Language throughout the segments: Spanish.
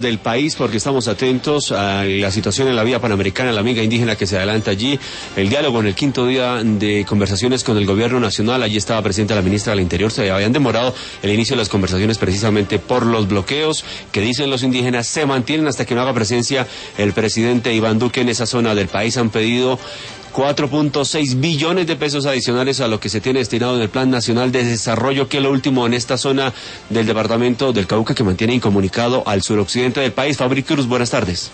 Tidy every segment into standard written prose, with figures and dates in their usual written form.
del país, porque estamos atentos a la situación en la vía panamericana, la minga indígena que se adelanta allí, el diálogo en el quinto día de conversaciones con el gobierno nacional. Allí estaba presente la ministra del Interior. Se habían demorado el inicio de las conversaciones precisamente por los bloqueos que dicen los indígenas se mantienen hasta que no haga presencia el presidente Iván Duque en esa zona del país. Han pedido 4.6 billones de pesos adicionales a lo que se tiene destinado en el Plan Nacional de Desarrollo, que es lo último en esta zona del departamento del Cauca, que mantiene incomunicado al suroccidente del país. Fabri Cruz, buenas tardes.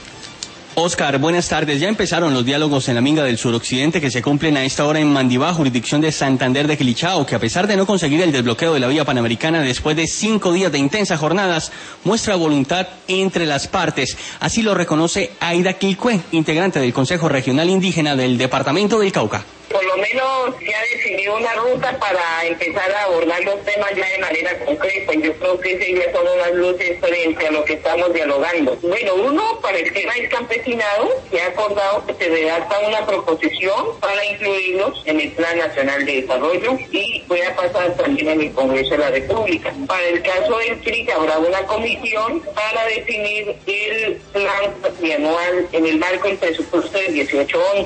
Oscar, buenas tardes. Ya empezaron los diálogos en la minga del suroccidente que se cumplen a esta hora en Mandibá, jurisdicción de Santander de Quilichao, que a pesar de no conseguir el desbloqueo de la vía panamericana después de 5 días de intensas jornadas, muestra voluntad entre las partes. Así lo reconoce Aida Quilcue, integrante del Consejo Regional Indígena del Departamento del Cauca. Por lo menos ya definió una ruta para empezar a abordar los temas ya de manera concreta. Yo creo que esas ya son unas luces frente a lo que estamos dialogando. Bueno, uno, para el tema del campesinado, se ha acordado que se redacta una proposición para incluirlos en el Plan Nacional de Desarrollo y pueda pasar también en el Congreso de la República. Para el caso del CRIC habrá una comisión para definir el plan trianual en el marco del presupuesto del 18-11.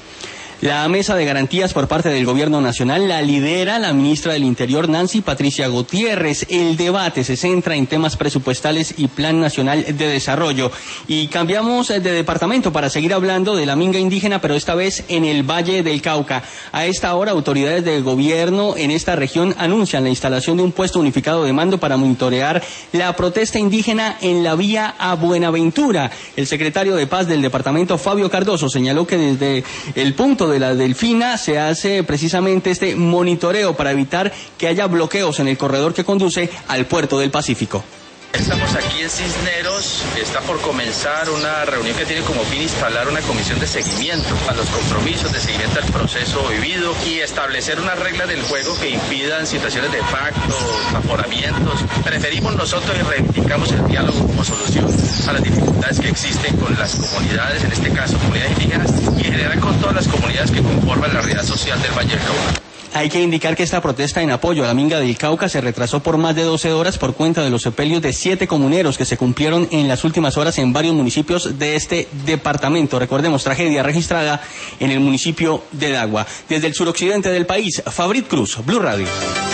La mesa de garantías por parte del Gobierno Nacional la lidera la ministra del Interior, Nancy Patricia Gutiérrez. El debate se centra en temas presupuestales y Plan Nacional de Desarrollo. Y cambiamos de departamento para seguir hablando de la minga indígena, pero esta vez en el Valle del Cauca. A esta hora, autoridades del gobierno en esta región anuncian la instalación de un puesto unificado de mando para monitorear la protesta indígena en la vía a Buenaventura. El secretario de Paz del departamento, Fabio Cardoso, señaló que desde el punto de la Delfina se hace precisamente este monitoreo para evitar que haya bloqueos en el corredor que conduce al puerto del Pacífico. Estamos aquí en Cisneros, está por comenzar una reunión que tiene como fin instalar una comisión de seguimiento a los compromisos, de seguimiento al proceso vivido y establecer unas reglas del juego que impidan situaciones de pacto, aforamientos. Preferimos nosotros y reivindicamos el diálogo como solución a las dificultades que existen con las comunidades, en este caso comunidades indígenas, y en general con todas las comunidades que conforman la realidad social del Valle del Cauca. Hay que indicar que esta protesta en apoyo a la minga del Cauca se retrasó por más de 12 horas por cuenta de los sepelios de 7 comuneros que se cumplieron en las últimas horas en varios municipios de este departamento. Recordemos, tragedia registrada en el municipio de Dagua. Desde el suroccidente del país, Fabrit Cruz, Blue Radio.